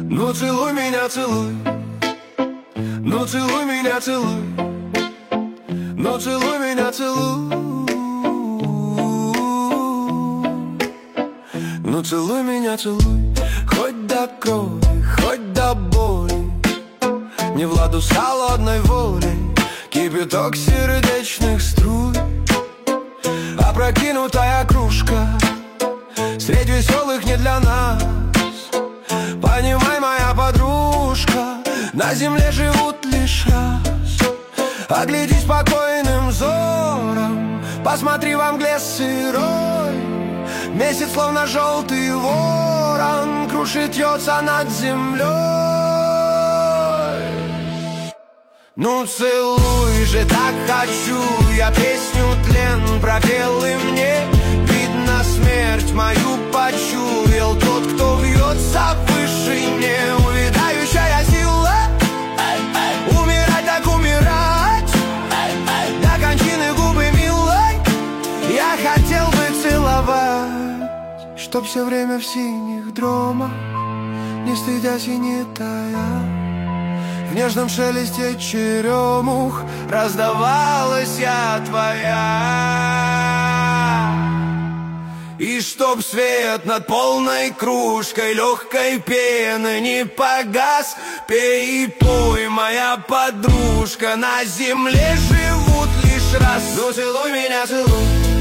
Ну целуй меня, целуй. Ну целуй меня, целуй. Ну целуй меня, целуй. Ну целуй меня, целуй. Хоть до крови, хоть до боли. Не в ладу с холодной волей. Кипяток сердечных струй. Опрокинутая кружка средь веселых не для нас. Понимай, моя подружка, на земле живут лишь раз. Оглядись спокойным взором, посмотри во мгле сырой. Месяц, словно желтый ворон, кружит, вьется над землей. Ну целуй же, так хочу, я песню тлен пропел, и мне видно смерть мою почуял тот, кто вьется в вышине. Увядающая сила, умирать так умирать, до кончины губы милой я хотел бы целовать, чтоб все время в синих дромах, не стыдясь и не тая, в нежном шелесте черемух раздавалась я твоя. И чтоб свет над полной кружкой легкой пены не погас, пей и пой, моя подружка, на земле живут лишь раз. Ну целуй меня, целуй.